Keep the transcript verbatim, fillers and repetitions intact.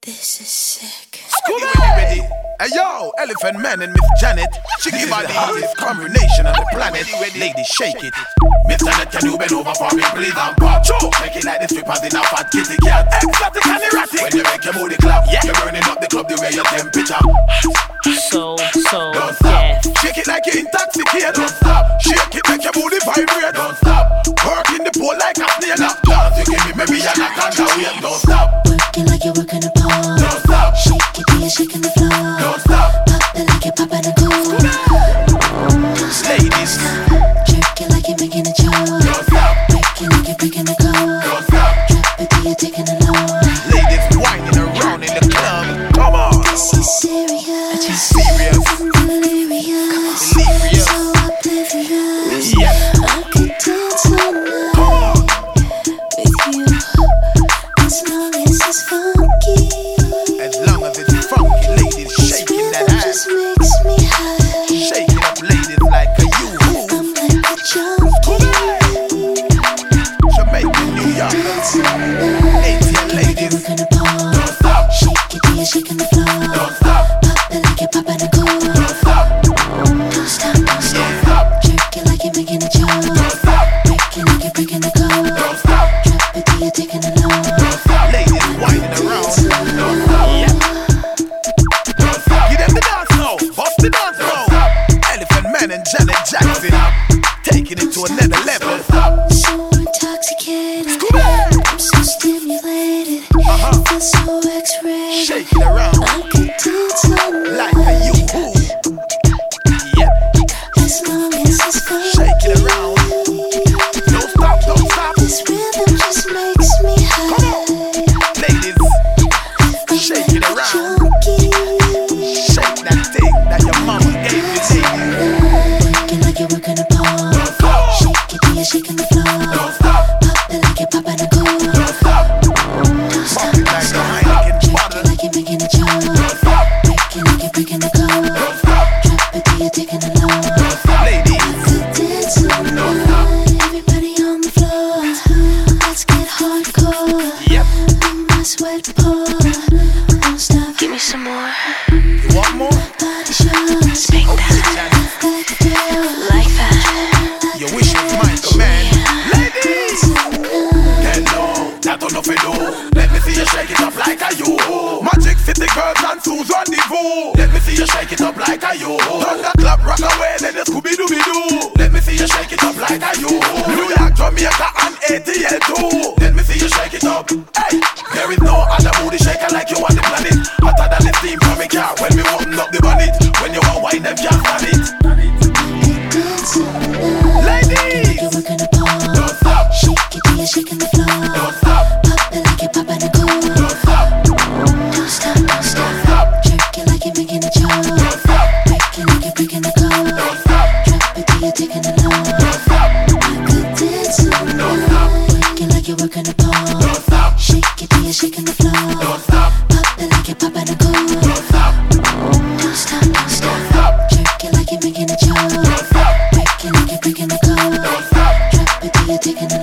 This is sick. Scooby, ready, ready. Hey yo, Elephant Man and Miss Janet. She give me the hottest combination on the planet. Ladies, shake it. Mister Net, can you bend over for me, please? And pop, show. Shake it like the strippers in a fat kitty cat. Exotic and erratic. When you make your booty clap, yeah, you're burning up the club the way your temperature. So, so, don't stop. Yeah. Shake it like you're intoxicated. Don't stop. Shake it, make your booty vibrate. Don't stop. Work in the pool like a snail. Dance, you give me maybe you're not on the way. Don't stop. Working like you're working a pole. Don't stop. Shake it till you're shaking the floor. Don't stop. Pop it like you're popping a gold. Don't stop. Ladies, jerk it like you're making a joke. don't stop. Break it like you're breaking a code. Don't stop. Drop it till you're taking a load. Ladies whining around in the club. Come on. This is serious. Serious. Delirious. Delirious. So oblivious. Yeah. I could dance all night Come on. with you as long as it's funky. As long as it's funky, ladies This shaking that rhythm ass. just makes me high. Shake it up, ladies, like a you-hoo. I'm like a junkie. Jamaica, New York. Dancing all night. A T L Like you're ladies, working a pole. don't stop. Shake it till you're shaking the floor. Don't stop. Pop it like you're popping a gold. Don't stop. Don't stop, don't Don't stop. stop. Jerk it like you're making a joke. Don't stop. Break it like you're breaking a code. Don't stop. Drop it till you're taking a load. Don't stop. Ladies whining around. Don't stop. Yeah. Don't stop. Give them the dance now. Bust the dance now. Elephant Man and Janet Jackson taking it to another level. So intoxicated. I'm so stimulated. Uh-huh. Feel so X-rated. Shake it around I could dance all like night a you-hoo. Yep. as long as it's funky. Shake it around. Don't stop, don't stop. This rhythm just makes me high. Ladies, I'm shake like it a around. junkie. Shake that thing that your mama gave you, ladies. Working like you're working a pole. Don't stop. Shake it till you're shaking the floor. Don't stop. Pop it like you're popping a gold. Don't stop. Don't stop, Pop it don't like a stop. Heineken Jerk bottle. it like you're making a joke. Don't stop. Break it like you're breaking a code. Don't stop. Drop it till you're taking a load. Don't stop. Ladies, Could dance all night. Everybody on the floor. Let's get hardcore. yep. Make my sweat pour. Don't stop. Give me some more. You want more? Body shots. Make Okay, that Janet. Like a thrill. like that. Your wish is mine, man. Ladies, hello, that don't know if you do. Let me see you shake it up like a you. Magic City girls and Sue's rendezvous. Let me see you shake it up like a you. Thunder clap, rock away, let the Scooby-Dooby-Doo. Let me see you shake it up like a you. New York, Jamaica and A T L too. Let me see you shake it up. Hey, there is no other booty shaker like you on the planet. Hotter than the steam from a car when we open up the bonnet. When you want wine, them can't stand it. Dance all night. Ladies, You're working a pole. don't stop, Shake it till you're shaking the floor. don't stop, Pop it like you're popping a gold. don't stop, Don't stop, don't don't stop. stop, Jerk it like you're making a joke. don't stop, Break it like you're breaking a code. don't stop, Drop it till you're taking a load. don't stop, I could dance all night. Working like you're working a pole. don't stop, Shake it till you're shaking the floor. don't stop, Pop it like you're popping a gold. don't stop, Don't stop, don't don't stop. stop, Jerk it like you're making a joke. don't stop, Break it like you're breaking a code. don't stop, Drop it till you're taking a